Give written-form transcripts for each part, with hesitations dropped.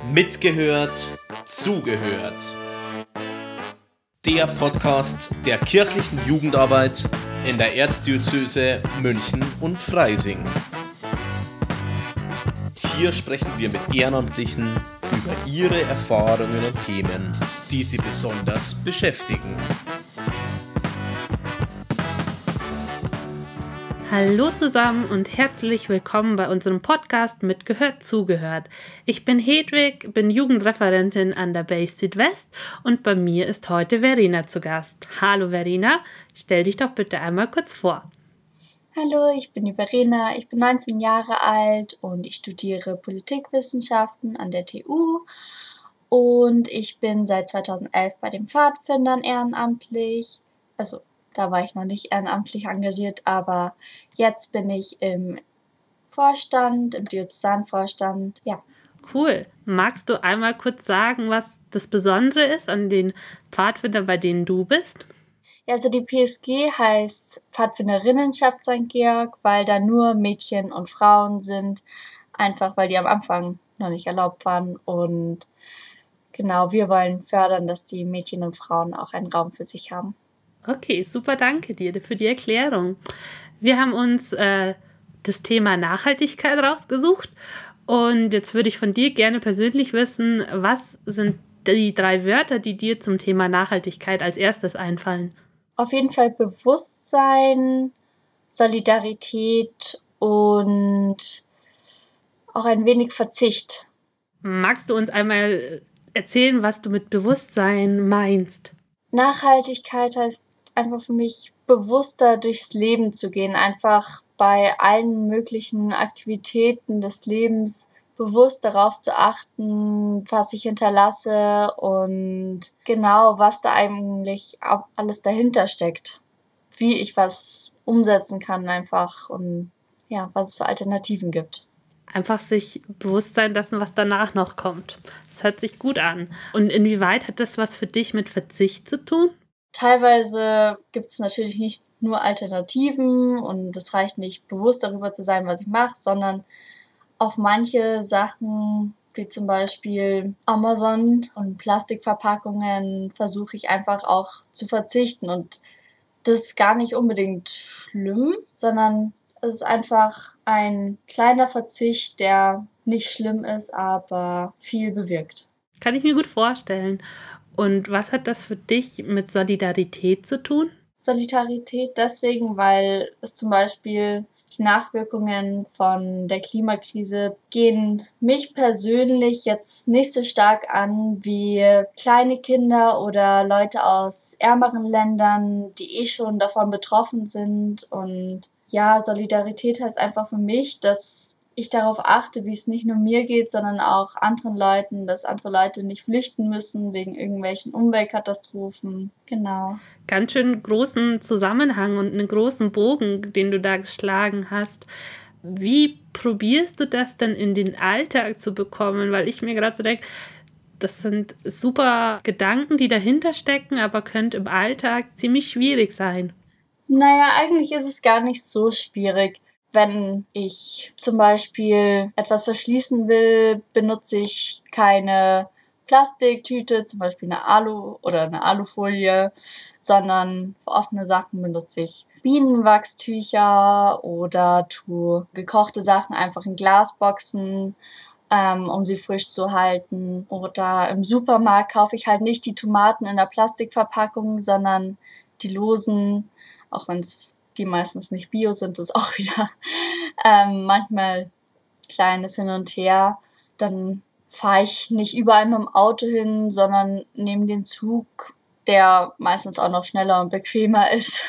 Mitgehört, zugehört. Der Podcast der kirchlichen Jugendarbeit in der Erzdiözese München und Freising. Hier sprechen wir mit Ehrenamtlichen über ihre Erfahrungen und Themen, die sie besonders beschäftigen. Hallo zusammen und herzlich willkommen bei unserem Podcast Mitgehört, zugehört. Ich bin Hedwig, bin Jugendreferentin an der Base Südwest und bei mir ist heute Verena zu Gast. Hallo Verena, stell dich doch bitte einmal kurz vor. Hallo, ich bin die Verena, ich bin 19 Jahre alt und ich studiere Politikwissenschaften an der TU und ich bin seit 2011 bei den Pfadfindern ehrenamtlich. Also da war ich noch nicht ehrenamtlich engagiert, aber jetzt bin ich im Vorstand, im Diözesanvorstand, ja. Cool. Magst du einmal kurz sagen, was das Besondere ist an den Pfadfindern, bei denen du bist? Ja, also die PSG heißt Pfadfinderinnenschaft St. Georg, weil da nur Mädchen und Frauen sind, einfach weil die am Anfang noch nicht erlaubt waren. Und genau, wir wollen fördern, dass die Mädchen und Frauen auch einen Raum für sich haben. Okay, super, danke dir für die Erklärung. Wir haben uns das Thema Nachhaltigkeit rausgesucht und jetzt würde ich von dir gerne persönlich wissen, was sind die 3 Wörter, die dir zum Thema Nachhaltigkeit als erstes einfallen? Auf jeden Fall Bewusstsein, Solidarität und auch ein wenig Verzicht. Magst du uns einmal erzählen, was du mit Bewusstsein meinst? Nachhaltigkeit heißt einfach für mich, bewusster durchs Leben zu gehen, einfach bei allen möglichen Aktivitäten des Lebens bewusst darauf zu achten, was ich hinterlasse und genau, was da eigentlich alles dahinter steckt, wie ich was umsetzen kann einfach und ja, was es für Alternativen gibt. Einfach sich bewusst sein lassen, was danach noch kommt. Das hört sich gut an. Und inwieweit hat das was für dich mit Verzicht zu tun? Teilweise gibt es natürlich nicht nur Alternativen und es reicht nicht, bewusst darüber zu sein, was ich mache, sondern auf manche Sachen, wie zum Beispiel Amazon und Plastikverpackungen, versuche ich einfach auch zu verzichten. Und das ist gar nicht unbedingt schlimm, sondern es ist einfach ein kleiner Verzicht, der nicht schlimm ist, aber viel bewirkt. Kann ich mir gut vorstellen. Und was hat das für dich mit Solidarität zu tun? Solidarität deswegen, weil es zum Beispiel die Nachwirkungen von der Klimakrise gehen mich persönlich jetzt nicht so stark an wie kleine Kinder oder Leute aus ärmeren Ländern, die schon davon betroffen sind. Und ja, Solidarität heißt einfach für mich, dass ich darauf achte, wie es nicht nur mir geht, sondern auch anderen Leuten, dass andere Leute nicht flüchten müssen wegen irgendwelchen Umweltkatastrophen. Genau. Ganz schön großen Zusammenhang und einen großen Bogen, den du da geschlagen hast. Wie probierst du das denn in den Alltag zu bekommen? Weil ich mir gerade so denke, das sind super Gedanken, die dahinter stecken, aber könnte im Alltag ziemlich schwierig sein. Naja, eigentlich ist es gar nicht so schwierig. Wenn ich zum Beispiel etwas verschließen will, benutze ich keine Plastiktüte, zum Beispiel eine Alu oder eine Alufolie, sondern für offene Sachen benutze ich Bienenwachstücher oder tue gekochte Sachen einfach in Glasboxen, um sie frisch zu halten. Oder im Supermarkt kaufe ich halt nicht die Tomaten in der Plastikverpackung, sondern die losen, auch wenn es die meistens nicht bio sind, ist auch wieder manchmal kleines Hin und Her. Dann fahre ich nicht überall mit dem Auto hin, sondern nehme den Zug, der meistens auch noch schneller und bequemer ist.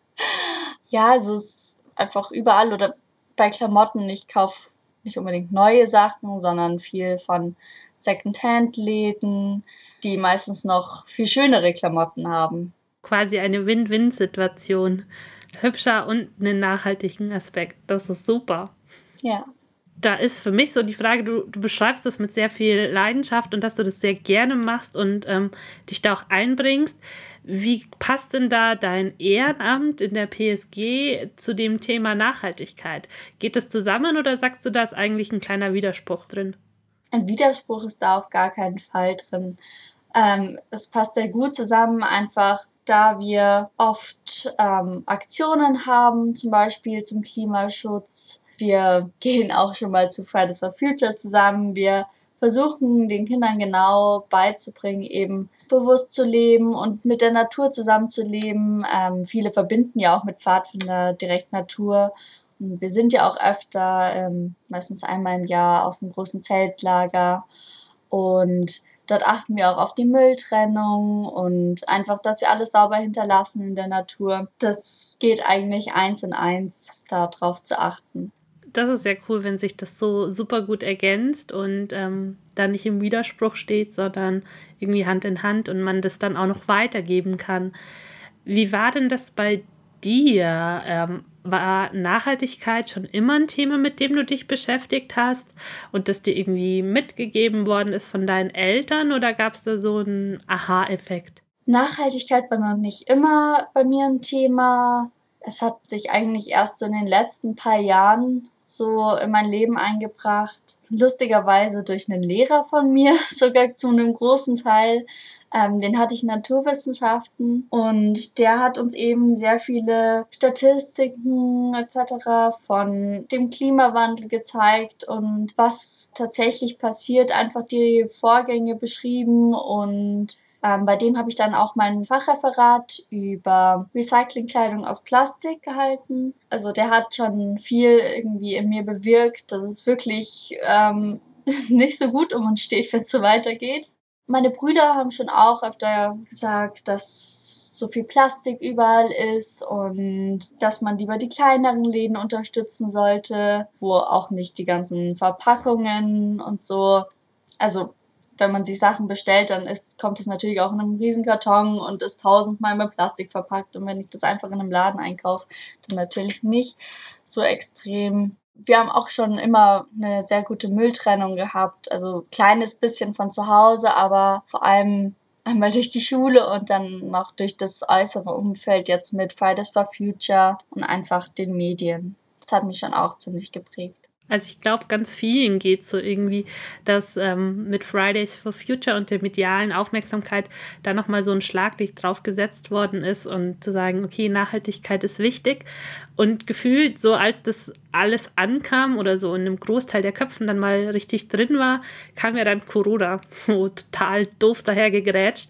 Ja, also es ist einfach überall oder bei Klamotten. Ich kaufe nicht unbedingt neue Sachen, sondern viel von Secondhand-Läden, die meistens noch viel schönere Klamotten haben. Quasi eine Win-Win-Situation. Hübscher und einen nachhaltigen Aspekt. Das ist super. Ja. Da ist für mich so die Frage, du beschreibst das mit sehr viel Leidenschaft und dass du das sehr gerne machst und dich da auch einbringst. Wie passt denn da dein Ehrenamt in der PSG zu dem Thema Nachhaltigkeit? Geht das zusammen oder sagst du, da ist eigentlich ein kleiner Widerspruch drin? ein Widerspruch ist da auf gar keinen Fall drin. Es passt sehr gut zusammen, einfach da wir oft Aktionen haben, zum Beispiel zum Klimaschutz. Wir gehen auch schon mal zu Fridays for Future zusammen. Wir versuchen den Kindern genau beizubringen, eben bewusst zu leben und mit der Natur zusammenzuleben. Viele verbinden ja auch mit Pfadfinder direkt Natur. Und wir sind ja auch öfter, meistens einmal im Jahr, auf einem großen Zeltlager. Und dort achten wir auch auf die Mülltrennung und einfach, dass wir alles sauber hinterlassen in der Natur. Das geht eigentlich 1 in 1, darauf zu achten. Das ist sehr cool, wenn sich das so super gut ergänzt und da nicht im Widerspruch steht, sondern irgendwie Hand in Hand und man das dann auch noch weitergeben kann. Wie war denn das bei dir? War Nachhaltigkeit schon immer ein Thema, mit dem du dich beschäftigt hast und das dir irgendwie mitgegeben worden ist von deinen Eltern oder gab es da so einen Aha-Effekt? Nachhaltigkeit war noch nicht immer bei mir ein Thema. Es hat sich eigentlich erst so in den letzten paar Jahren so in mein Leben eingebracht. Lustigerweise durch einen Lehrer von mir, sogar zu einem großen Teil. Den hatte ich in Naturwissenschaften und der hat uns eben sehr viele Statistiken etc. von dem Klimawandel gezeigt und was tatsächlich passiert, einfach die Vorgänge beschrieben und bei dem habe ich dann auch mein Fachreferat über Recyclingkleidung aus Plastik gehalten. Also der hat schon viel irgendwie in mir bewirkt, dass es wirklich nicht so gut um uns steht, wenn es so weitergeht. Meine Brüder haben schon auch öfter gesagt, dass so viel Plastik überall ist und dass man lieber die kleineren Läden unterstützen sollte, wo auch nicht die ganzen Verpackungen und so, also wenn man sich Sachen bestellt, dann kommt es natürlich auch in einem riesen Karton und ist 1000-mal mit Plastik verpackt. Und wenn ich das einfach in einem Laden einkaufe, dann natürlich nicht so extrem. Wir haben auch schon immer eine sehr gute Mülltrennung gehabt. Also kleines bisschen von zu Hause, aber vor allem einmal durch die Schule und dann noch durch das äußere Umfeld jetzt mit Fridays for Future und einfach den Medien. Das hat mich schon auch ziemlich geprägt. Also ich glaube, ganz vielen geht es so irgendwie, dass mit Fridays for Future und der medialen Aufmerksamkeit da nochmal so ein Schlaglicht drauf gesetzt worden ist und zu sagen, okay, Nachhaltigkeit ist wichtig. Und gefühlt, so als das alles ankam oder so in einem Großteil der Köpfen dann mal richtig drin war, kam ja dann Corona so total doof dahergegrätscht.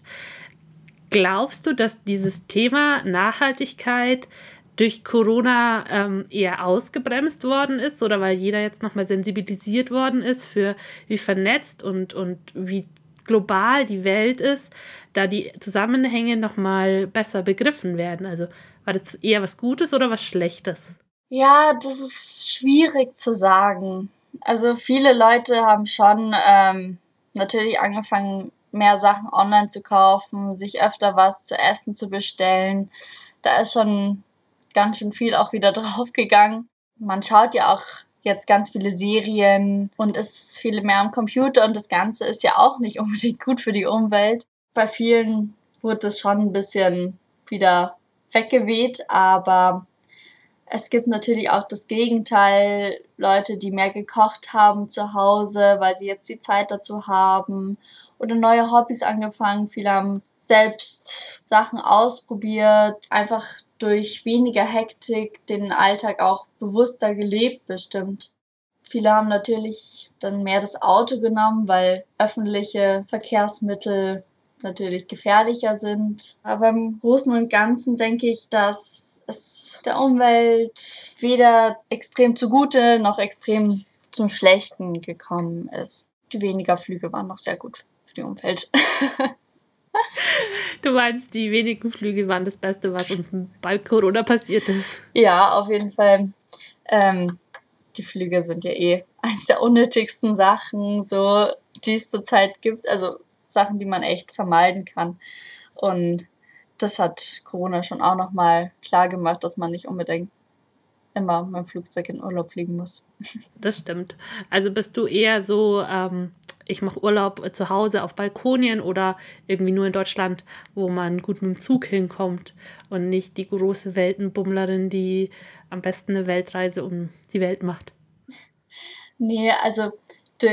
Glaubst du, dass dieses Thema Nachhaltigkeit durch Corona eher ausgebremst worden ist oder weil jeder jetzt nochmal sensibilisiert worden ist für wie vernetzt und wie global die Welt ist, da die Zusammenhänge nochmal besser begriffen werden? Also war das eher was Gutes oder was Schlechtes? Ja, das ist schwierig zu sagen. Also viele Leute haben schon natürlich angefangen, mehr Sachen online zu kaufen, sich öfter was zu essen zu bestellen. Da ist schon ganz schön viel auch wieder draufgegangen. Man schaut ja auch jetzt ganz viele Serien und ist viel mehr am Computer und das Ganze ist ja auch nicht unbedingt gut für die Umwelt. Bei vielen wurde es schon ein bisschen wieder weggeweht, aber es gibt natürlich auch das Gegenteil, Leute, die mehr gekocht haben zu Hause, weil sie jetzt die Zeit dazu haben oder neue Hobbys angefangen. Viele haben selbst Sachen ausprobiert, einfach durch weniger Hektik den Alltag auch bewusster gelebt bestimmt. Viele haben natürlich dann mehr das Auto genommen, weil öffentliche Verkehrsmittel natürlich gefährlicher sind. Aber im Großen und Ganzen denke ich, dass es der Umwelt weder extrem zugute noch extrem zum Schlechten gekommen ist. Die weniger Flüge waren noch sehr gut für die Umwelt. Du meinst, die wenigen Flüge waren das Beste, was uns bei Corona passiert ist? Ja, auf jeden Fall. Die Flüge sind ja eins der unnötigsten Sachen, so, die es zurzeit gibt. Also Sachen, die man echt vermeiden kann. Und das hat Corona schon auch nochmal klar gemacht, dass man nicht unbedingt immer mit dem Flugzeug in Urlaub fliegen muss. Das stimmt. Also bist du eher so, ich mache Urlaub zu Hause auf Balkonien oder irgendwie nur in Deutschland, wo man gut mit dem Zug hinkommt und nicht die große Weltenbummlerin, die am besten eine Weltreise um die Welt macht? Nee, also durch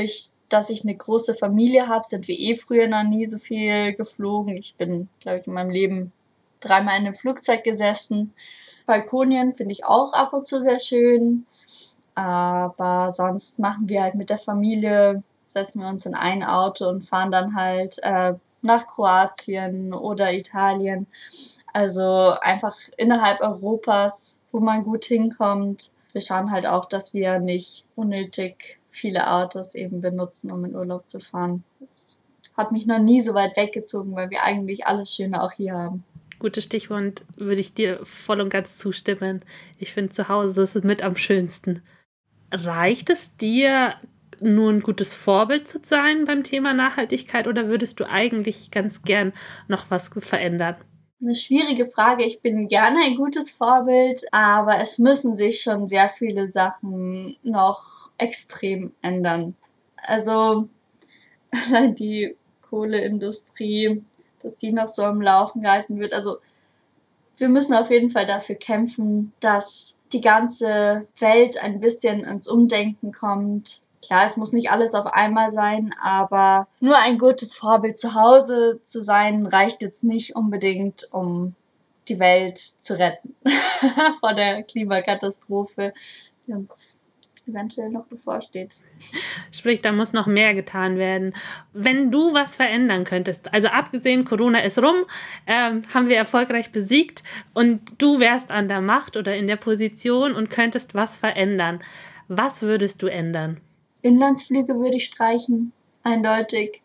dass ich eine große Familie habe, sind wir früher noch nie so viel geflogen. Ich bin, glaube ich, in meinem Leben 3-mal in einem Flugzeug gesessen. Balkonien finde ich auch ab und zu sehr schön. Aber sonst machen wir halt mit der Familie, setzen wir uns in ein Auto und fahren dann halt nach Kroatien oder Italien. Also einfach innerhalb Europas, wo man gut hinkommt. Wir schauen halt auch, dass wir nicht unnötig viele Autos eben benutzen, um in Urlaub zu fahren. Das hat mich noch nie so weit weggezogen, weil wir eigentlich alles Schöne auch hier haben. Gutes Stichwort, würde ich dir voll und ganz zustimmen. Ich finde, zu Hause ist es mit am schönsten. Reicht es dir, nur ein gutes Vorbild zu sein beim Thema Nachhaltigkeit oder würdest du eigentlich ganz gern noch was verändern? Eine schwierige Frage. Ich bin gerne ein gutes Vorbild, aber es müssen sich schon sehr viele Sachen noch extrem ändern. Also allein die Kohleindustrie, dass die noch so am Laufen gehalten wird. Also wir müssen auf jeden Fall dafür kämpfen, dass die ganze Welt ein bisschen ins Umdenken kommt. Klar, es muss nicht alles auf einmal sein, aber nur ein gutes Vorbild zu Hause zu sein, reicht jetzt nicht unbedingt, um die Welt zu retten vor der Klimakatastrophe, die uns eventuell noch bevorsteht. Sprich, da muss noch mehr getan werden. Wenn du was verändern könntest, also abgesehen, Corona ist rum, haben wir erfolgreich besiegt und du wärst an der Macht oder in der Position und könntest was verändern. Was würdest du ändern? Inlandsflüge würde ich streichen, eindeutig.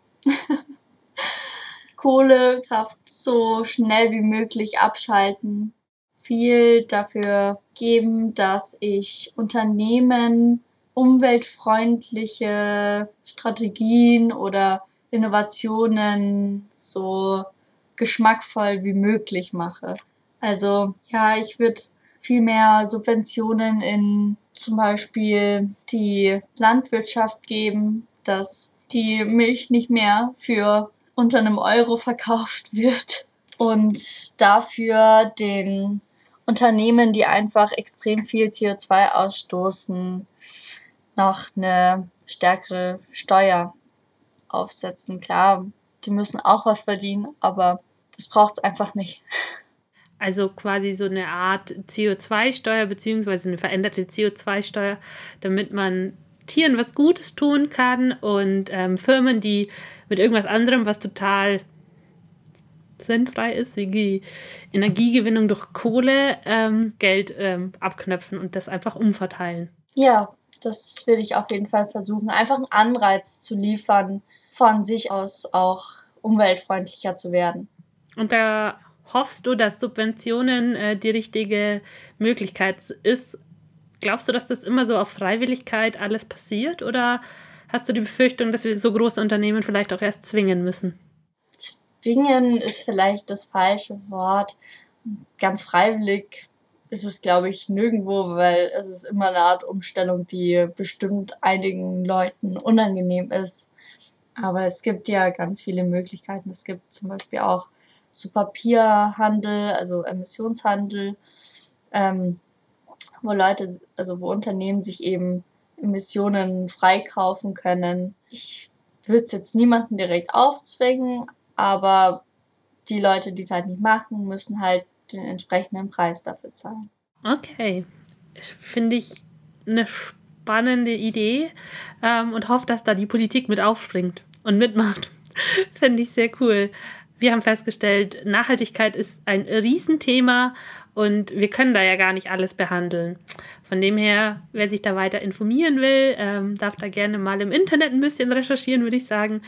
Kohlekraft so schnell wie möglich abschalten. Viel dafür geben, dass ich Unternehmen umweltfreundliche Strategien oder Innovationen so geschmackvoll wie möglich mache. Also ja, ich würde viel mehr Subventionen in zum Beispiel die Landwirtschaft geben, dass die Milch nicht mehr für unter einem Euro verkauft wird und dafür den Unternehmen, die einfach extrem viel CO2 ausstoßen, noch eine stärkere Steuer aufsetzen. Klar, die müssen auch was verdienen, aber das braucht es einfach nicht. Also quasi so eine Art CO2-Steuer beziehungsweise eine veränderte CO2-Steuer, damit man Tieren was Gutes tun kann und Firmen, die mit irgendwas anderem, was total sinnfrei ist, wie die Energiegewinnung durch Kohle, Geld abknöpfen und das einfach umverteilen. Ja, das will ich auf jeden Fall versuchen, einfach einen Anreiz zu liefern, von sich aus auch umweltfreundlicher zu werden. Und da hoffst du, dass Subventionen die richtige Möglichkeit ist? Glaubst du, dass das immer so auf Freiwilligkeit alles passiert? Oder hast du die Befürchtung, dass wir so große Unternehmen vielleicht auch erst zwingen müssen? Zwingen ist vielleicht das falsche Wort. Ganz freiwillig ist es, glaube ich, nirgendwo, weil es ist immer eine Art Umstellung, die bestimmt einigen Leuten unangenehm ist. Aber es gibt ja ganz viele Möglichkeiten. Es gibt zum Beispiel auch so Papierhandel, also Emissionshandel, wo Unternehmen sich eben Emissionen freikaufen können. Ich würde es jetzt niemandem direkt aufzwingen, aber die Leute, die es halt nicht machen, müssen halt den entsprechenden Preis dafür zahlen. Okay, finde ich eine spannende Idee und hoffe, dass da die Politik mit aufspringt und mitmacht. Finde ich sehr cool. Wir haben festgestellt, Nachhaltigkeit ist ein Riesenthema und wir können da ja gar nicht alles behandeln. Von dem her, wer sich da weiter informieren will, darf da gerne mal im Internet ein bisschen recherchieren, würde ich sagen.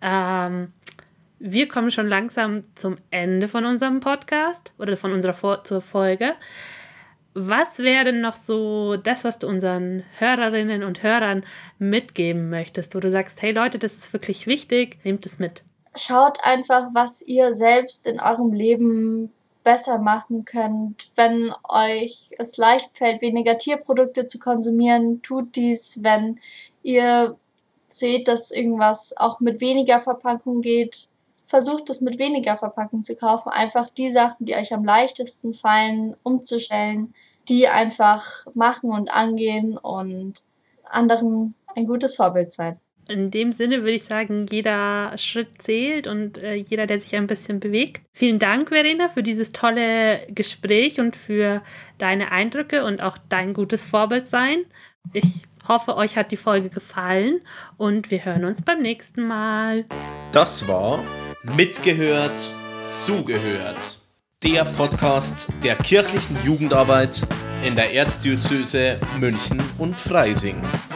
Wir kommen schon langsam zum Ende von unserem Podcast oder von unserer zur Folge. Was wäre denn noch so das, was du unseren Hörerinnen und Hörern mitgeben möchtest, wo du sagst, hey Leute, das ist wirklich wichtig, nehmt es mit. Schaut einfach, was ihr selbst in eurem Leben besser machen könnt. Wenn euch es leicht fällt, weniger Tierprodukte zu konsumieren, tut dies. Wenn ihr seht, dass irgendwas auch mit weniger Verpackung geht, versucht es mit weniger Verpackung zu kaufen. Einfach die Sachen, die euch am leichtesten fallen, umzustellen, die einfach machen und angehen und anderen ein gutes Vorbild sein. In dem Sinne würde ich sagen, jeder Schritt zählt und jeder, der sich ein bisschen bewegt. Vielen Dank, Verena, für dieses tolle Gespräch und für deine Eindrücke und auch dein gutes Vorbild sein. Ich hoffe, euch hat die Folge gefallen und wir hören uns beim nächsten Mal. Das war Mitgehört, Zugehört. Der Podcast der kirchlichen Jugendarbeit in der Erzdiözese München und Freising.